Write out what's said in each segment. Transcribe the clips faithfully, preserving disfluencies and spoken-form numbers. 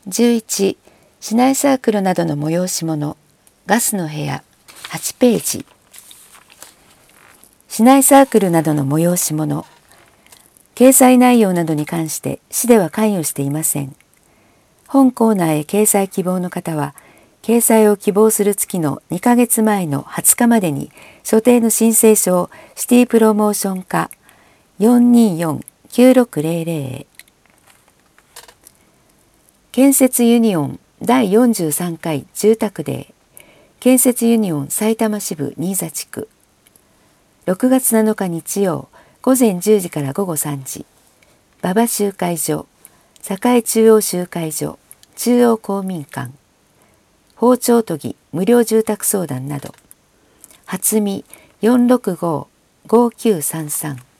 じゅういち市内サークルなどの催し物ガスの部屋はちページ。市内サークルなどの催し物掲載内容などに関して市では関与していません。本コーナーへ掲載希望の方は掲載を希望する月のにかげつまえのはつかまでに所定の申請書をシティプロモーション課 よんにーよんきゅうろくぜろぜろ へ。建設ユニオンだいよんじゅうさんかい住宅デー建設ユニオン埼玉支部新座地区ろくがつなのか日曜午前じゅうじから午後さんじ馬場集会所栄中央集会所中央公民館包丁研ぎ無料住宅相談など初見 よんろくご ごきゅうさんさん。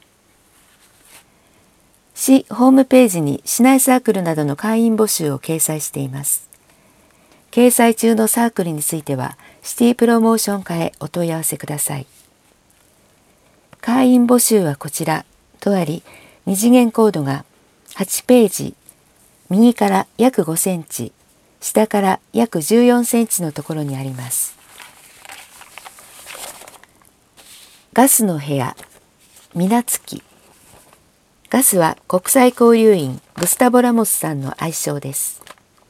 市ホームページに市内サークルなどの会員募集を掲載しています。掲載中のサークルについてはシティプロモーション課へお問い合わせください。会員募集はこちらとあり、二次元コードがはちページ、右から約ごセンチ、下から約じゅうよんセンチのところにあります。ガスの部屋、水月。ガスは国際交流員グスタボ・ラモスさんの愛称です。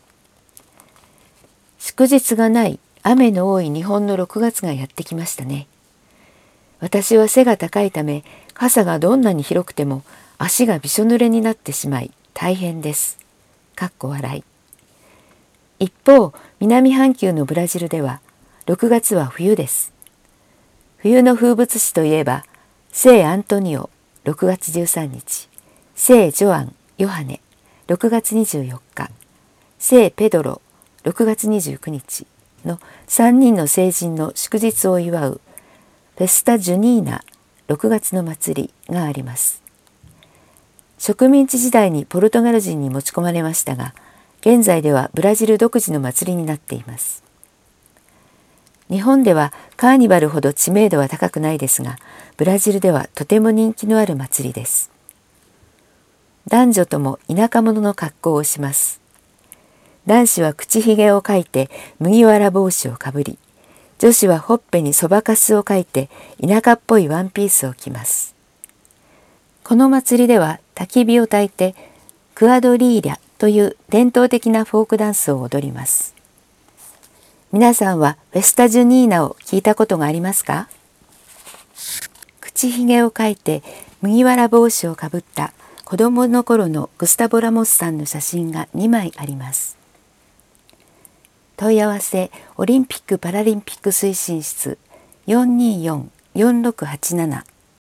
祝日がない雨の多い日本のろくがつがやってきましたね。私は背が高いため傘がどんなに広くても足がびしょ濡れになってしまい大変です。かっこ笑い。一方、南半球のブラジルではろくがつは冬です。冬の風物詩といえば聖アントニオろくがつじゅうさんにち、聖ジョアン・ヨハネろくがつにじゅうよっか、聖ペドロろくがつにじゅうくにちのさんにんの聖人の祝日を祝うフェスタ・ジュニーナろくがつの祭りがあります。植民地時代にポルトガル人に持ち込まれましたが、現在ではブラジル独自の祭りになっています。日本ではカーニバルほど知名度は高くないですが、ブラジルではとても人気のある祭りです。男女とも田舎者の格好をします。男子は口ひげを描いて麦わら帽子をかぶり、女子はほっぺにそばかすを描いて田舎っぽいワンピースを着ます。この祭りでは焚き火を焚いてクアドリーリャという伝統的なフォークダンスを踊ります。皆さんはフェスタ・ジュニーナを聞いたことがありますか？口ひげを描いて麦わら帽子をかぶった子供の頃のグスタボ・ラモスさんの写真がにまいあります。問い合わせオリンピック・パラリンピック推進室 よんにーよん よんろくはちなな